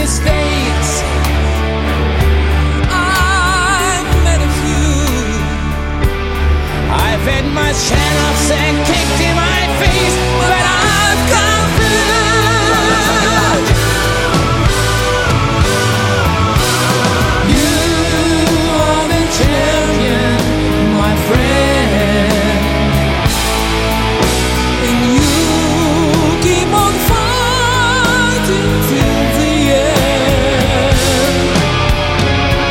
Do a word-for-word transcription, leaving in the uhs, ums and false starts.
mistakes. I've met a few. I've had my chance and kicked in